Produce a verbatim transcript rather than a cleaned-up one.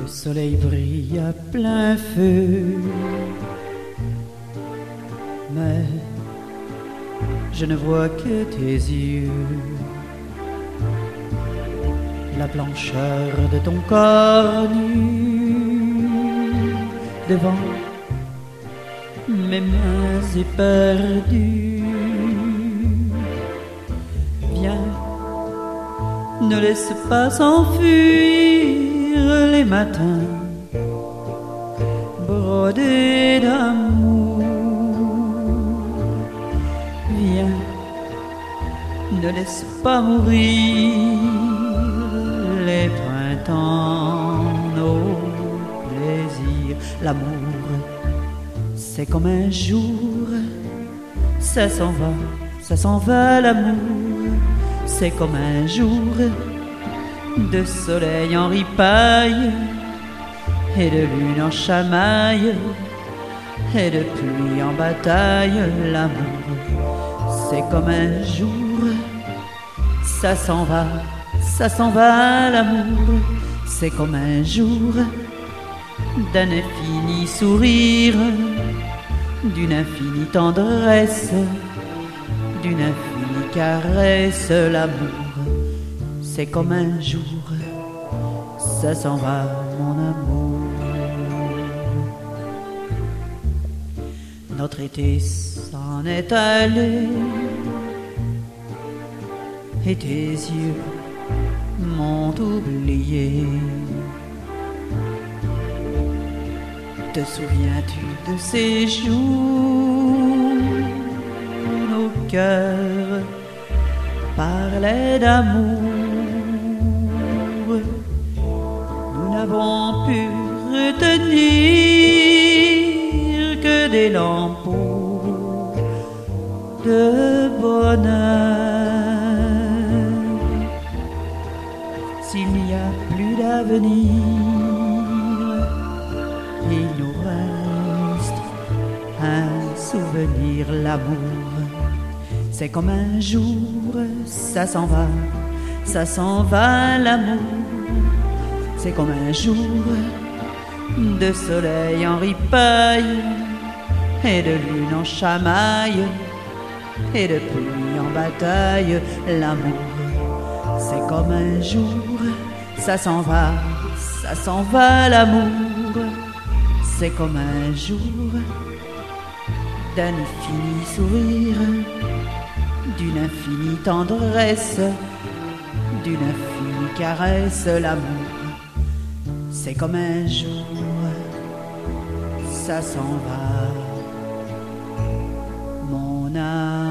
Le soleil brille à plein feu, mais je ne vois que tes yeux. La blancheur de ton corps nu devant mes mains éperdues. Viens, ne laisse pas s'enfuir les matins brodés d'amour. Viens, ne laisse pas mourir les printemps, nos plaisirs. L'amour, c'est comme un jour, ça s'en va, ça s'en va. L'amour, c'est comme un jour de soleil en ripaille et de lune en chamaille et de pluie en bataille. L'amour, c'est comme un jour, ça s'en va, ça s'en va. L'amour, c'est comme un jour d'un infini sourire, d'une infinie tendresse, d'une infinie caresse. L'amour, c'est comme un jour, ça s'en va, mon amour. Notre été s'en est allé et tes yeux m'ont oublié. Te souviens-tu de ces jours où nos cœurs parlaient d'amour? Nous n'avons pu retenir que des lampeaux de bonheur. S'il n'y a plus d'avenir, il nous reste un souvenir. L'amour, c'est comme un jour, ça s'en va, ça s'en va. L'amour, c'est comme un jour de soleil en ripaille et de lune en chamaille et de pluie en bataille. L'amour, c'est comme un jour, ça s'en va, ça s'en va. L'amour, c'est comme un jour d'un infini sourire, d'une infinie tendresse, d'une infinie caresse. L'amour, c'est comme un jour, ça s'en va, mon âme.